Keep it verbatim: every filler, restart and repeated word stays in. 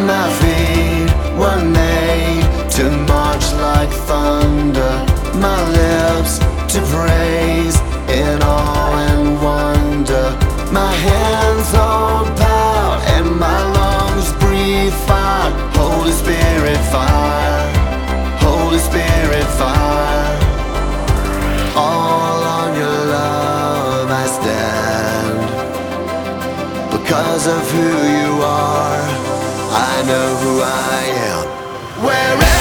My feet were made to march like thunder, my lips to praise in awe and wonder. My hands hold power and my lungs breathe fire. Holy Spirit fire, Holy Spirit fire. All on your love I stand. Because of who you are, I know who I am. Wherever